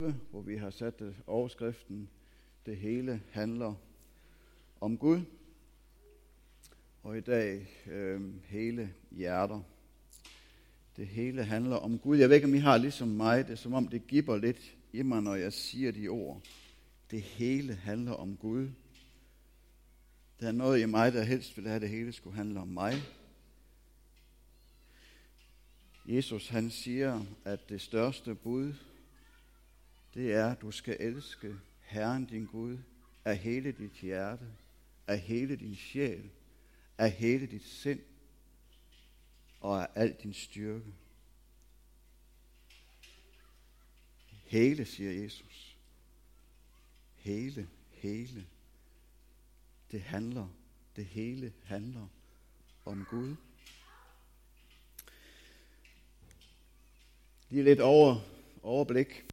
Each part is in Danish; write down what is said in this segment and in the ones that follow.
hvor vi har sat overskriften, det hele handler om Gud. Og i dag hele hjerter. Det hele handler om Gud. Jeg ved ikke, om I har ligesom mig. Det er som om, det gibber lidt i mig, når jeg siger de ord. Det hele handler om Gud. Der er noget i mig, der helst vil have, at det hele skulle handle om mig. Jesus han siger, at det største bud, det er, at du skal elske Herren din Gud af hele dit hjerte, af hele din sjæl, af hele dit sind og af al din styrke. Hele, siger Jesus. Hele. Det hele handler om Gud. Lige lidt overblik.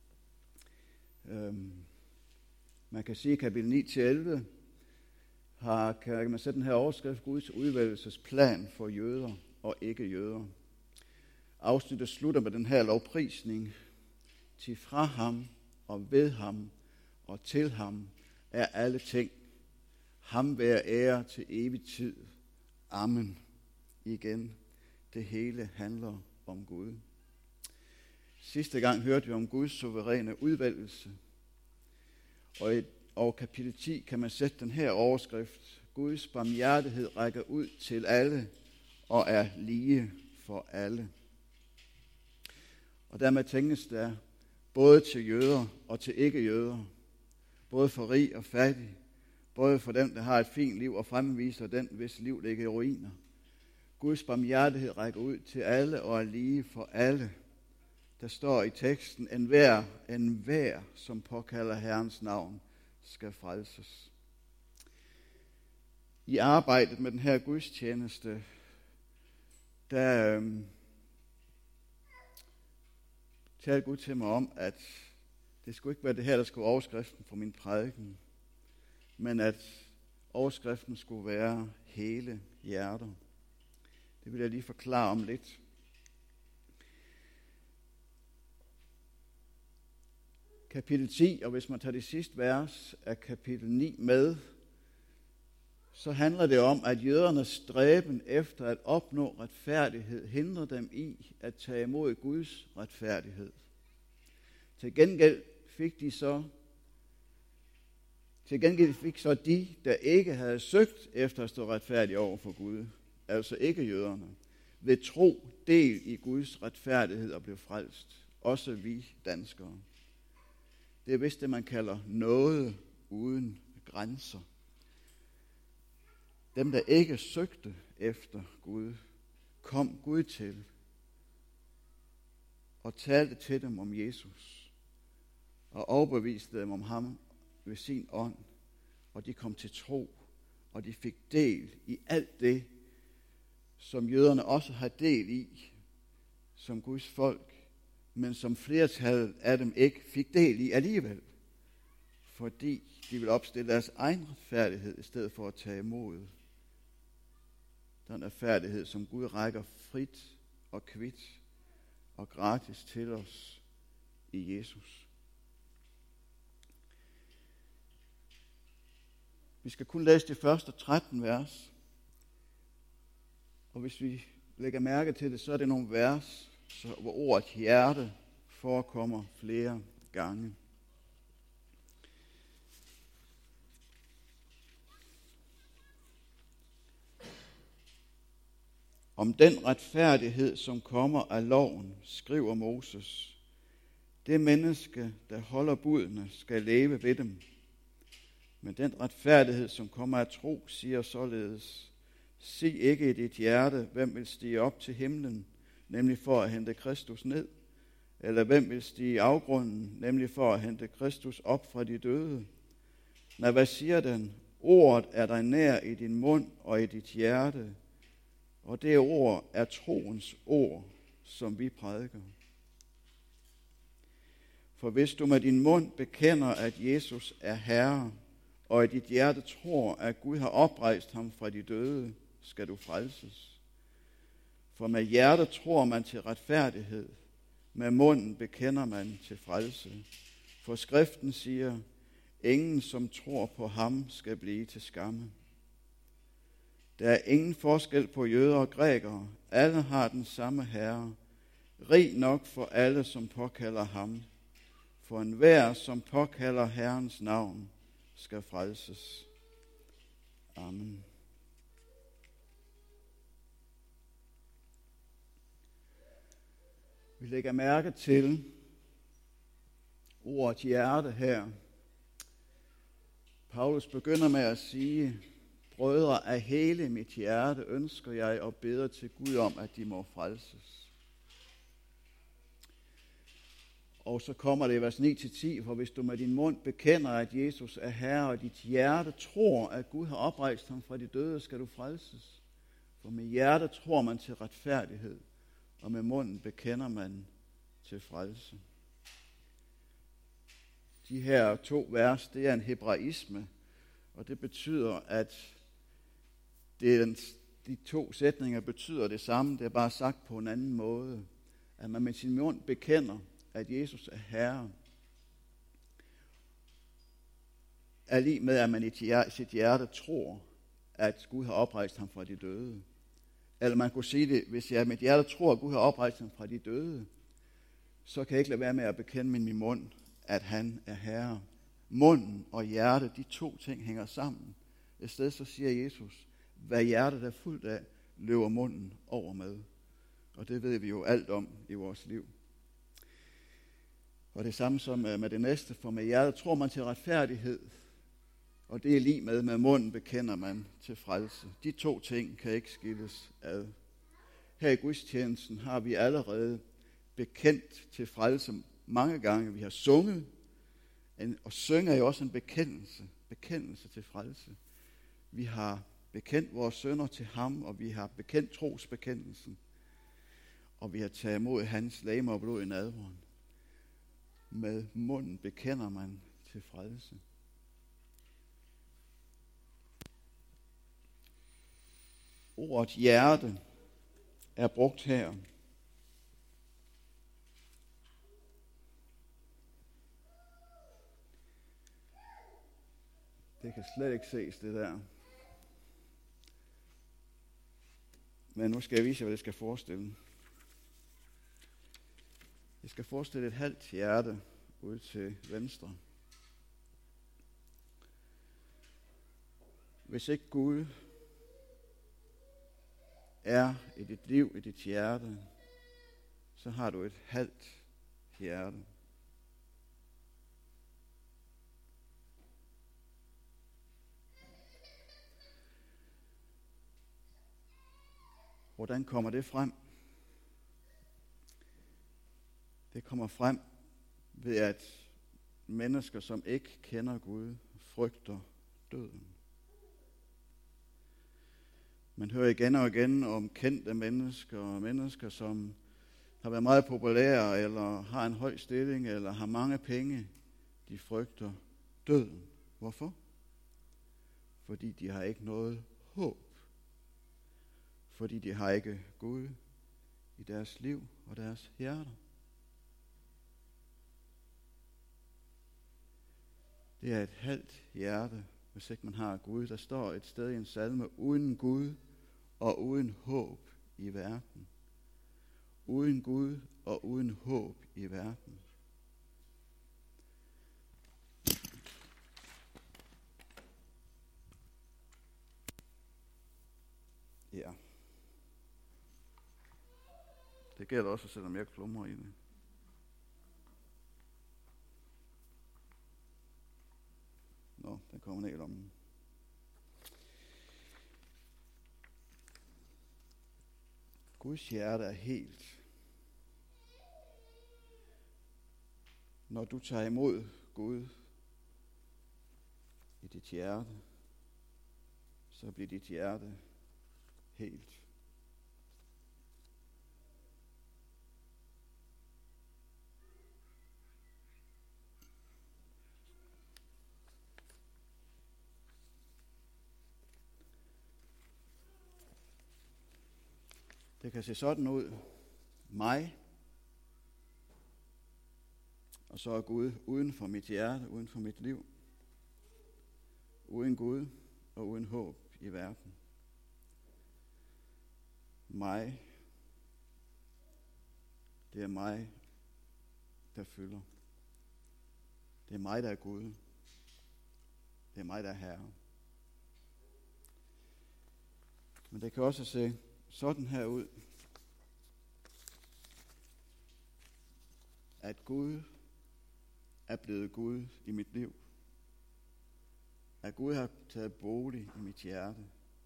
Man kan sige, at kapitel 9-11 kan man sætte den her overskrift, Guds udvælgelsesplan for jøder og ikke jøder. Afsnittet slutter med den her lovprisning. Til fra ham og ved ham og til ham er alle ting. Ham være ære til evig tid. Amen. Igen, det hele handler om Gud. Sidste gang hørte vi om Guds suveræne udvælgelse. Og i kapitel 10 kan man sætte den her overskrift. Guds barmhjertighed rækker ud til alle og er lige for alle. Og dermed tænkes der både til jøder og til ikke-jøder. Både for rig og fattig. Både for dem, der har et fint liv og fremviser den, hvis liv ligger i ruiner. Guds barmhjertighed rækker ud til alle og er lige for alle. Der står i teksten, enhver, som påkalder Herrens navn, skal frelses. I arbejdet med den her gudstjeneste, der talte Gud til mig om, at det skulle ikke være det her, der skulle være overskriften for min prædiken, men at overskriften skulle være hele hjerter. Det vil jeg lige forklare om lidt. Kapitel 10, og hvis man tager det sidste vers af kapitel 9 med, så handler det om, at jødernes stræben efter at opnå retfærdighed hindrer dem i at tage imod Guds retfærdighed. Til gengæld fik så de, der ikke havde søgt efter at stå retfærdige over for Gud, altså ikke jøderne, ved tro del i Guds retfærdighed og blev frelst. Også vi danskere. Det er vist det, man kalder nåde uden grænser. Dem, der ikke søgte efter Gud, kom Gud til og talte til dem om Jesus og overbeviste dem om ham ved sin ånd, og de kom til tro, og de fik del i alt det, som jøderne også har del i som Guds folk, men som flertallet af dem ikke fik del i alligevel, fordi de ville opstille deres egen retfærdighed i stedet for at tage imod den retfærdighed, som Gud rækker frit og kvit og gratis til os i Jesus. Vi skal kun læse de første 13 vers, og hvis vi lægger mærke til det, så er det nogle vers, hvor ordet hjerte forekommer flere gange. Om den retfærdighed, som kommer af loven, skriver Moses. Det menneske, der holder budene, skal leve ved dem. Men den retfærdighed, som kommer af tro, siger således, sig ikke i dit hjerte, hvem vil stige op til himlen, nemlig for at hente Kristus ned, eller hvem vil stige i afgrunden, nemlig for at hente Kristus op fra de døde. Nej, hvad siger den? Ordet er dig nær i din mund og i dit hjerte, og det ord er troens ord, som vi prædiker. For hvis du med din mund bekender, at Jesus er Herre, og i dit hjerte tror, at Gud har oprejst ham fra de døde, skal du frelses. For med hjertet tror man til retfærdighed, med munden bekender man til frelse. For skriften siger, ingen som tror på ham skal blive til skamme. Der er ingen forskel på jøder og grækere. Alle har den samme Herre. Rig nok for alle, som påkalder ham. For enhver, som påkalder Herrens navn, skal frelses. Amen. Vi lægger mærke til ordet hjerte her. Paulus begynder med at sige, brødre, af hele mit hjerte ønsker jeg og beder til Gud om, at de må frelses. Og så kommer det i vers 9-10, for hvis du med din mund bekender, at Jesus er Herre, og dit hjerte tror, at Gud har oprejst ham fra de døde, skal du frelses. For med hjertet tror man til retfærdighed, og med munden bekender man til frelse. De her 2 vers, det er en hebraisme, og det betyder, at de 2 sætninger betyder det samme, det er bare sagt på en anden måde. At man med sin mund bekender, at Jesus er Herre, er lige med, at man i sit hjerte tror, at Gud har oprejst ham fra de døde. Eller man kunne sige det, hvis jeg med mit hjerte tror, at Gud har oprejst ham fra de døde, så kan jeg ikke lade være med at bekende med min mund, at han er Herre. Munden og hjertet, de 2 ting hænger sammen. I stedet så siger Jesus, hvad hjertet er fuldt af, løber munden over med. Og det ved vi jo alt om i vores liv. Og det samme som med det næste, for med hjertet tror man til retfærdighed, og det er lige med munden bekender man til frelse. De 2 ting kan ikke skilles ad. Her i gudstjenesten har vi allerede bekendt til frelse mange gange. Vi har sunget, og synge er jo også en bekendelse til frelse. Vi har bekendt vores synder til ham, og vi har bekendt trosbekendelsen, og vi har taget imod hans legeme og blod i nadveren. Med munden bekender man til frelse. Ordet hjerte er brugt her. Det kan slet ikke ses, det der. Men nu skal jeg vise jer, hvad det skal forestille. Jeg skal forestille et halvt hjerte ud til venstre. Hvis ikke Gud er i dit liv, i dit hjerte, så har du et halvt hjerte. Hvordan kommer det frem? Det kommer frem ved, at mennesker, som ikke kender Gud, frygter døden. Man hører igen og igen om kendte mennesker, og mennesker, som har været meget populære, eller har en høj stilling, eller har mange penge. De frygter døden. Hvorfor? Fordi de har ikke noget håb. Fordi de har ikke Gud i deres liv og deres hjerter. Det er et halvt hjerte, hvis ikke man har Gud. Der står et sted i en salme, uden Gud og uden håb i verden. Uden Gud og uden håb i verden. Ja. Det gælder også, selvom jeg klumrer i det. Nå, den kommer ned i lommen. Guds hjerte er helt. Når du tager imod Gud i dit hjerte, så bliver dit hjerte helt. Det kan se sådan ud. Mig Og så er Gud uden for mit hjerte, uden for mit liv. Uden Gud og uden håb i verden. Mig. Det er mig, der fylder. Det er mig, der er Gud. Det er mig, der er Herre. Men det kan også se sådan her ud, at Gud er blevet Gud i mit liv. At Gud har taget bolig i mit hjerte.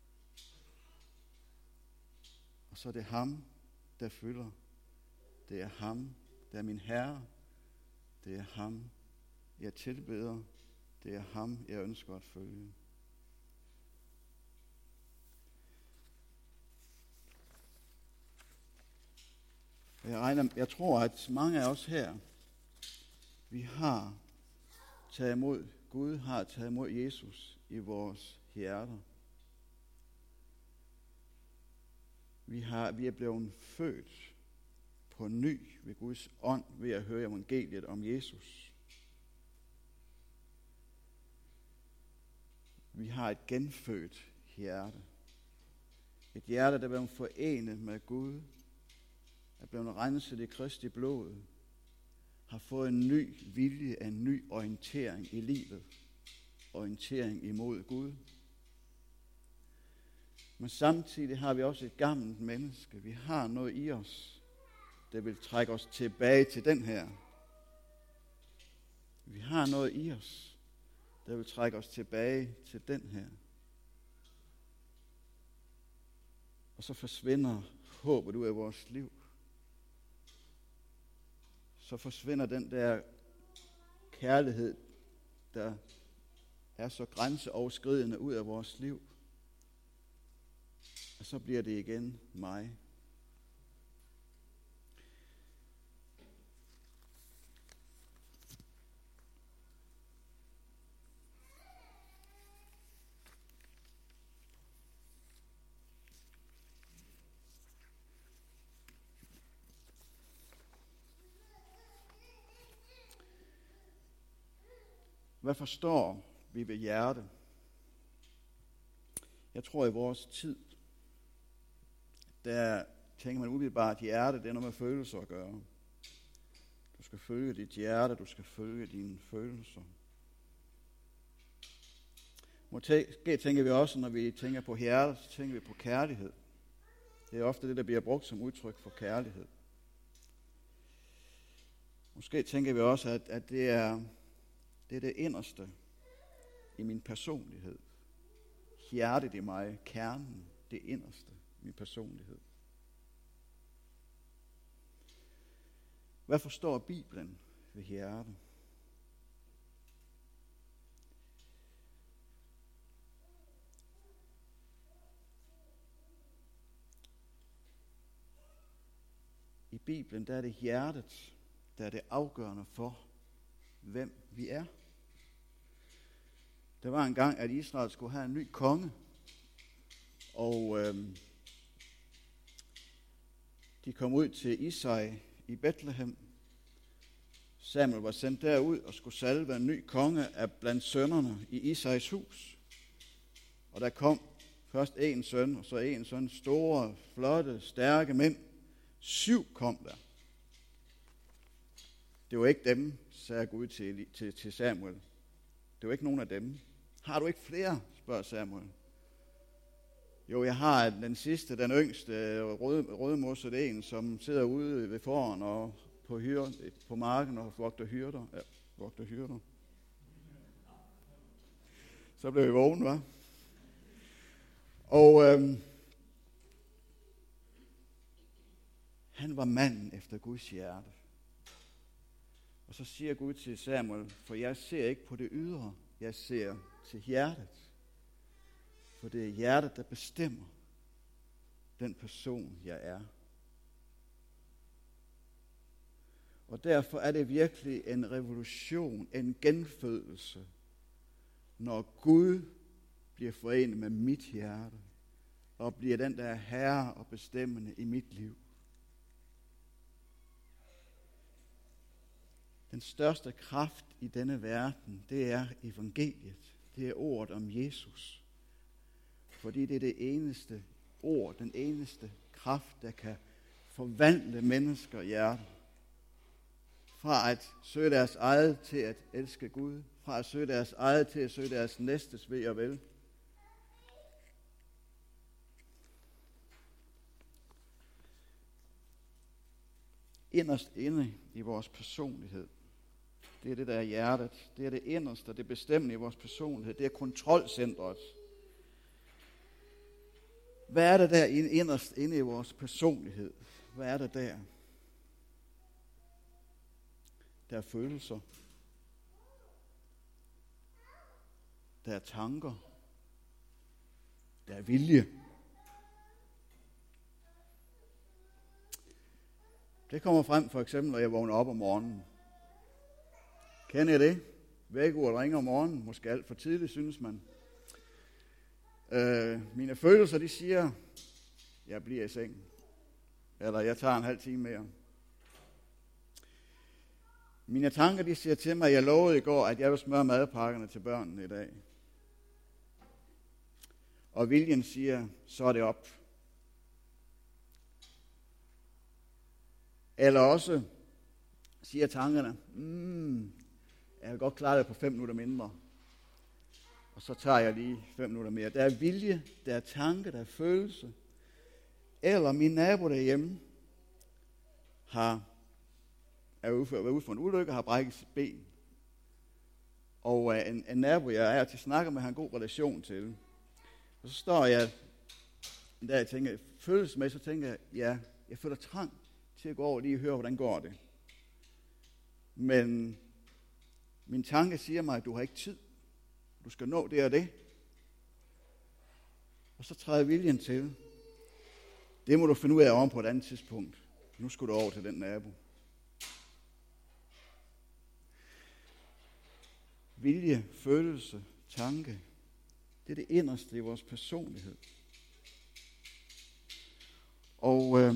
Og så er det ham, der fylder. Det er ham, der er min Herre. Det er ham, jeg tilbeder. Det er ham, jeg ønsker at følge. Jeg tror, at mange af os her, vi har taget imod, Gud har taget imod Jesus i vores hjerter. Vi er blevet født på ny ved Guds ånd ved at høre evangeliet om Jesus. Vi har et genfødt hjerte. Et hjerte, der er blevet forenet med Gud, er blevet renset i Kristi blod, har fået en ny vilje, en ny orientering i livet. Orientering imod Gud. Men samtidig har vi også et gammelt menneske. Vi har noget i os, der vil trække os tilbage til den her. Vi har noget i os, der vil trække os tilbage til den her. Og så forsvinder håbet ud af vores liv. Så forsvinder den der kærlighed, der er så grænseoverskridende ud af vores liv. Og så bliver det igen mig. Hvad forstår vi ved hjerte? Jeg tror, i vores tid, der tænker man umiddelbart, at hjerte, det er noget med følelser at gøre. Du skal følge dit hjerte, du skal følge dine følelser. Måske tænker vi også, når vi tænker på hjerte, så tænker vi på kærlighed. Det er ofte det, der bliver brugt som udtryk for kærlighed. Måske tænker vi også, at det er det inderste i min personlighed. Hjertet i mig, kernen, det inderste i min personlighed. Hvad forstår Bibelen ved hjerte? I Bibelen, der er det hjertet, der er det afgørende for, hvem vi er. Der var en gang, at Israel skulle have en ny konge, og de kom ud til Isai i Bethlehem. Samuel var sendt derud og skulle salve en ny konge af blandt sønnerne i Isais hus. Og der kom først en søn, og så en søn, store, flotte, stærke mænd. 7 kom der. Det var ikke dem, sagde Gud til Samuel. Det var ikke nogen af dem. Har du ikke flere, spørger Samuel. Jo, jeg har den sidste, den yngste, rødmosset en, som sidder ude ved foran og på marken og vogter hyrder. Ja, vogter hyrder. Så blev vi vågen, hva'? Og han var manden efter Guds hjerte. Og så siger Gud til Samuel, for jeg ser ikke på det ydre, jeg ser til hjertet. For det er hjertet, der bestemmer den person, jeg er. Og derfor er det virkelig en revolution, en genfødelse, når Gud bliver forenet med mit hjerte, og bliver den, der er herre og bestemmende i mit liv. Den største kraft i denne verden, det er evangeliet. Det er ordet om Jesus. Fordi det er det eneste ord, den eneste kraft, der kan forvandle mennesker hjerter. Fra at søge deres eget til at elske Gud. Fra at søge deres eget til at søge deres næstes ve og vel. Inderst inde i vores personlighed, det er det, der er hjertet. Det er det inderste, det bestemmende i vores personlighed. Det er kontrolcentret. Hvad er der der inderst inde i vores personlighed? Hvad er der der? Der er følelser. Der er tanker. Der er vilje. Det kommer frem for eksempel, når jeg vågner op om morgenen. Kender I det? Vækkeuret ringer om morgenen, måske alt for tidligt, synes man. Mine følelser, de siger, jeg bliver i seng. Eller jeg tager en halv time mere. Mine tanker, de siger til mig, at jeg lovede i går, at jeg vil smøre madpakkerne til børnene i dag. Og viljen siger, så er det op. Eller også siger tankerne, jeg vil godt klare det på 5 minutter mindre. Og så tager jeg lige 5 minutter mere. Der er vilje, der er tanke, der er følelse. Eller min nabo derhjemme er ude for en ulykke og har brækket sit ben. Og en nabo, jeg er til at snakke med, har en god relation til. Og så står jeg der og tænker, følelsesmæssigt, så tænker jeg, ja, jeg føler trang til at gå over og lige høre, hvordan går det. Men min tanke siger mig, at du har ikke tid. Du skal nå det og det. Og så træder viljen til. Det må du finde ud af om på et andet tidspunkt. Nu skal du over til den nabo. Vilje, følelse, tanke. Det er det inderste i vores personlighed. Og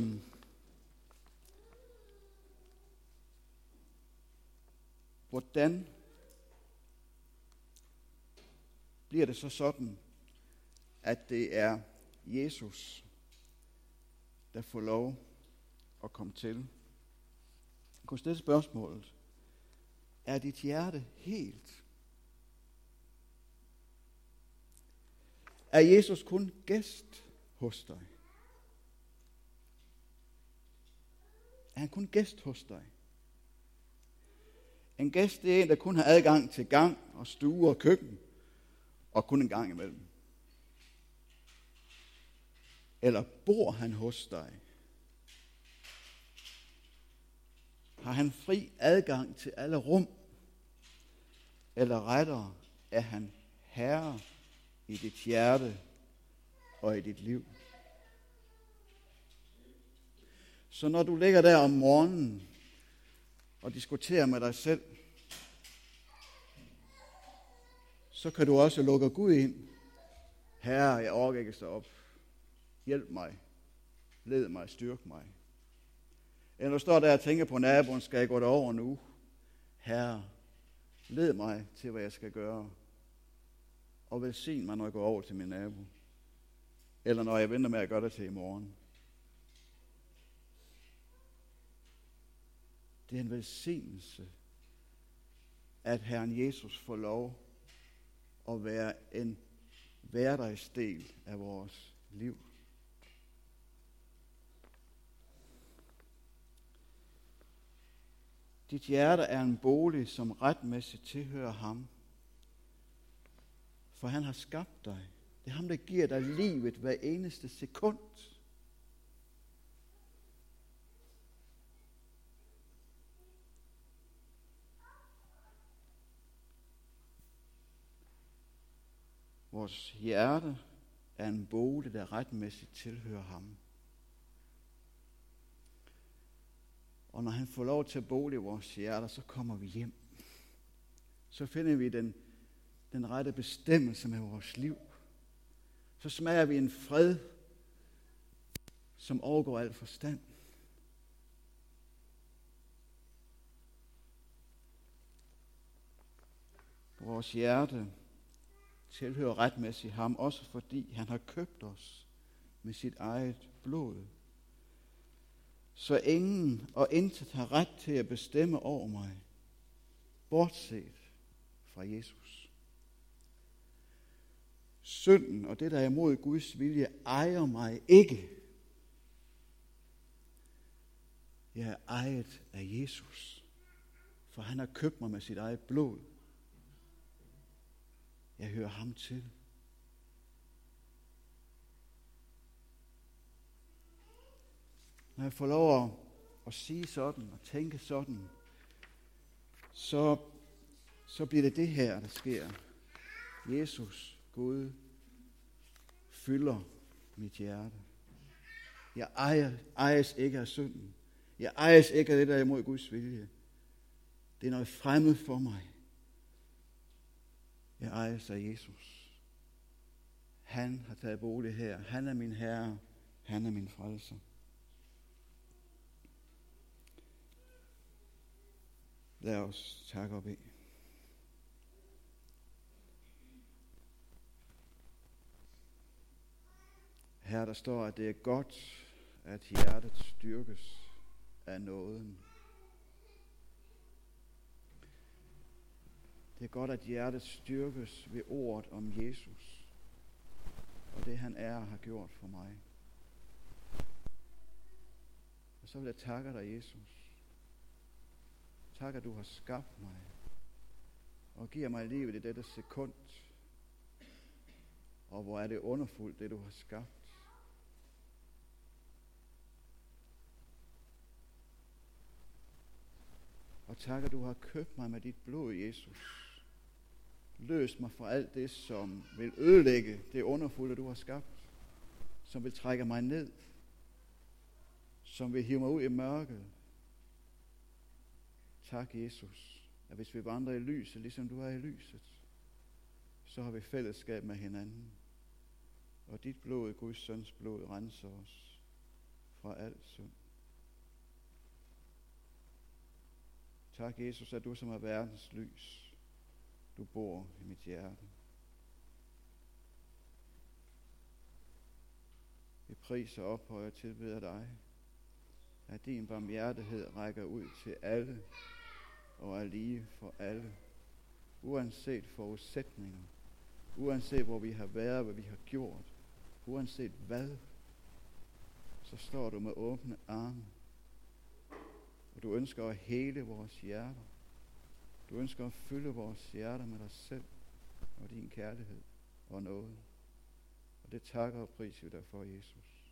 hvordan bliver det så sådan, at det er Jesus, der får lov at komme til? Jeg kunne stille spørgsmålet. Er dit hjerte helt? Er Jesus kun gæst hos dig? Er han kun gæst hos dig? En gæst, det er en, der kun har adgang til gang og stue og køkken, og kun en gang imellem. Eller bor han hos dig? Har han fri adgang til alle rum? Eller rettere, er han herre i dit hjerte og i dit liv? Så når du ligger der om morgenen og diskuterer med dig selv, så kan du også lukke Gud ind. Herre, jeg orker ikke stå op. Hjælp mig. Led mig. Styrk mig. Eller du står der og tænker på naboen, skal jeg gå derover nu? Herre, led mig til, hvad jeg skal gøre. Og velsign mig, når jeg går over til min nabo. Eller når jeg venter med at gøre det til i morgen. Det er en velsignelse, at Herren Jesus får lov at være en hverdagsdel af vores liv. Dit hjerte er en bolig, som retmæssigt tilhører ham. For han har skabt dig. Det er ham, der giver dig livet hver eneste sekund. Vores hjerte er en bolig, der retmæssigt tilhører ham. Og når han får lov til at bo i vores hjerter, så kommer vi hjem. Så finder vi den rette bestemmelse med vores liv. Så smager vi en fred, som overgår al forstand. Vores hjerte tilhører retmæssigt ham, også fordi han har købt os med sit eget blod. Så ingen og intet har ret til at bestemme over mig, bortset fra Jesus. Synden og det, der er imod Guds vilje, ejer mig ikke. Jeg er ejet af Jesus, for han har købt mig med sit eget blod. Jeg hører ham til. Når jeg får lov at sige sådan og tænke sådan, så bliver det det her, der sker. Jesus, Gud, fylder mit hjerte. Jeg ejes ikke af synden. Jeg ejes ikke af det, der er imod Guds vilje. Det er noget fremmed for mig. Jeg ejes af Jesus. Han har taget bolig her. Han er min Herre. Han er min frelser. Lad os takke og bede. Her der står, at det er godt, at hjertet styrkes af nåden. Det er godt, at hjertet styrkes ved ordet om Jesus, og det han er og har gjort for mig. Og så vil jeg takke dig, Jesus. Tak, at du har skabt mig, og giver mig livet i dette sekund. Og hvor er det underfuldt, det du har skabt. Og tak, at du har købt mig med dit blod, Jesus. Løs mig fra alt det, som vil ødelægge det underfulde, du har skabt. Som vil trække mig ned. Som vil hive mig ud i mørket. Tak, Jesus, at hvis vi vandrer i lyset, ligesom du er i lyset, så har vi fællesskab med hinanden. Og dit blod, Guds søns blod, renser os fra al synd. Tak, Jesus, at du som er verdens lys, du bor i mit hjerte. Vi priser op og jeg tilbeder dig, at din barmhjertighed rækker ud til alle og er lige for alle, uanset forudsætninger, uanset hvor vi har været, hvad vi har gjort, uanset hvad, så står du med åbne arme, og du ønsker at hele vores hjerter. Du ønsker at fylde vores hjerter med dig selv og din kærlighed og noget. Og det takker og priser vi dig for, Jesus.